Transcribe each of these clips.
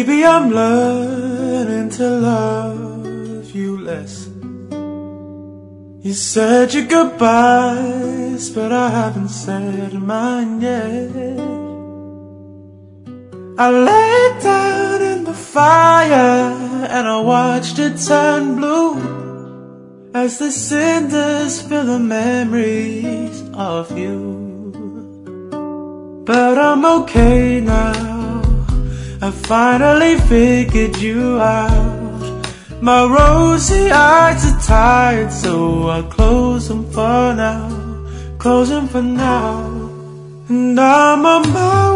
Maybe I'm learning to love you less. You said your goodbyes, but I haven't said mine yet. I laid down in the fire and I watched it turn blue as the cinders fill the memories of you. But I'm okay now, I finally figured you out. My rosy eyes are tired, so I close them for now, close them for now. And I'm on my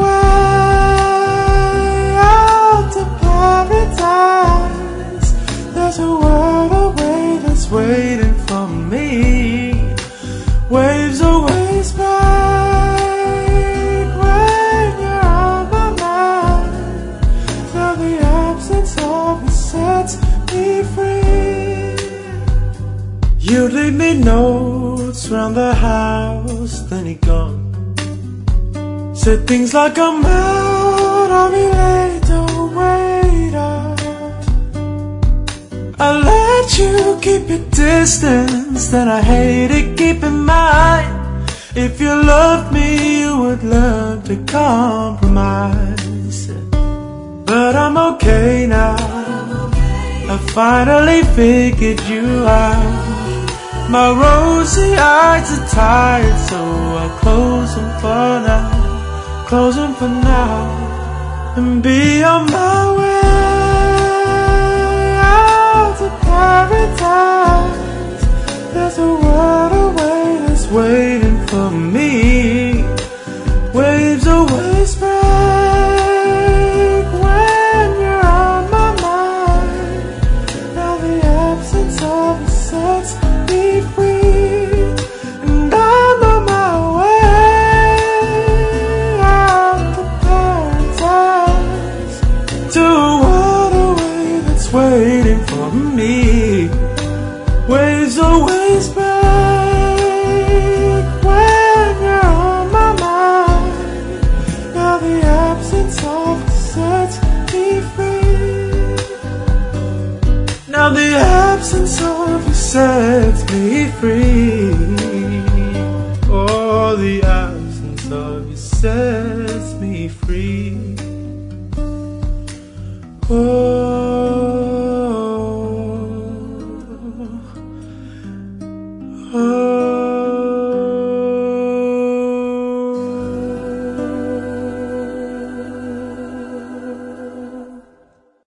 way out to paradise. There's a world away that's waiting for me. Waves always break when you're on my mind. Now the absence of you sets me free. You leave me notes round the house, then you're gone. Said things like I'm out, I'll be late, don't wait up. I let you keep your distance, then I hated keeping mine. If you loved me, you would learn to compromise. But I'm okay now, I finally figured you out. My rosy eyes are tired, so I close them for now, close them for now, and be on my way out to paradise. There's a world away that's waiting for me. Waves always break when you're on my mind. Now the absence of you sets me free, and I'm on my way out to paradise, to a world away that's waiting for me. Waves always break when you're on my mind. Now the absence of you sets me free. Now the absence of you sets me free. Oh, the absence of you sets me free. Oh, oh.